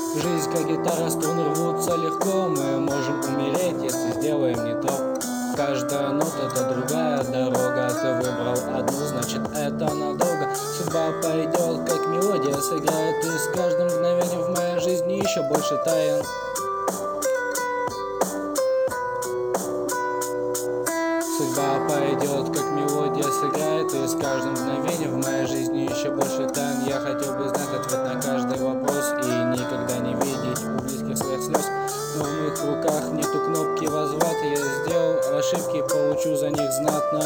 Жизнь как гитара, струны рвутся легко. Мы можем умереть, если сделаем не то. Каждая нота — это другая дорога. Ты выбрал одну, значит это надолго. Судьба пойдет, как мелодия сыграет. И с каждым мгновением в моей жизни еще больше тайн. Судьба пойдет, как мелодия сыграет. И с каждым мгновением в моей жизни еще больше тайн. Я хотел бы знать ответ на каждый вопрос и никогда не видеть у близких своих слез. Но в моих руках нету кнопки возврат. Я сделал ошибки, получу за них знатно.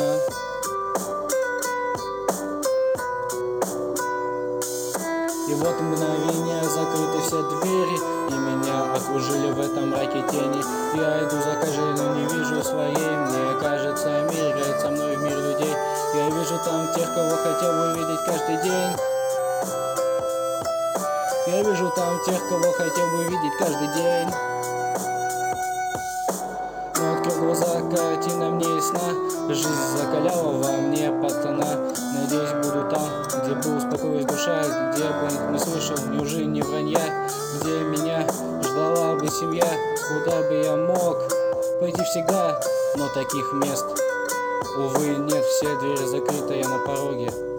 И вот мгновение, закрыты все двери, и меня окружили в этом мраке тени. Я иду за каждой, но не вижу своей. Мне кажется, мир играет со мной в мир людей. Я вижу там тех, кого хотел бы видеть каждый день. Я вижу там тех, кого хотел бы видеть каждый день. Но открыл глаза, картина мне ясна. Жизнь закаляла во мне пацана. Надеюсь, буду там, где бы успокоилась душа, где бы не слышал ни лжи, ни вранья, где меня ждала бы семья, куда бы я мог пойти всегда. Но таких мест, увы, нет, все двери закрыты, я на пороге.